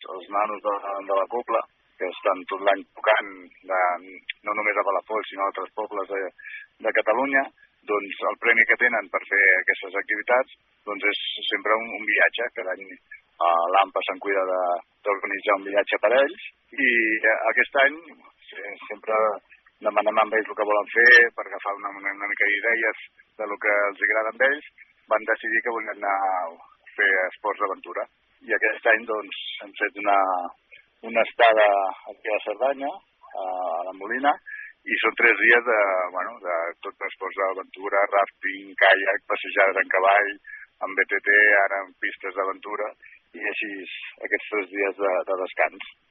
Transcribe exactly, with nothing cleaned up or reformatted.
els nanos de, de la Cobla, que estan tot l'any tocant, de, no només a Palafolls, sinó a altres pobles de, de Catalunya, doncs el premi que tenen per fer aquestes activitats doncs és sempre un, un viatge. Cada any uh, l'AMPA se'n cuida d'organitzar un viatge per a ells, i uh, aquest any sempre demanem amb ells el que volen fer per agafar una, una, una mica d'idees de lo que els agrada amb ells. Van decidir que volien anar a fer esports d'aventura, i aquest any doncs hem fet una una estada aquí a la Cerdanya, a la Molina, i són tres dies de, bueno, de tot esports d'aventura, ràfting, caiac, passejades en cavall, amb B T T, ara en pistes d'aventura, i així aquests tres dies de, de descans.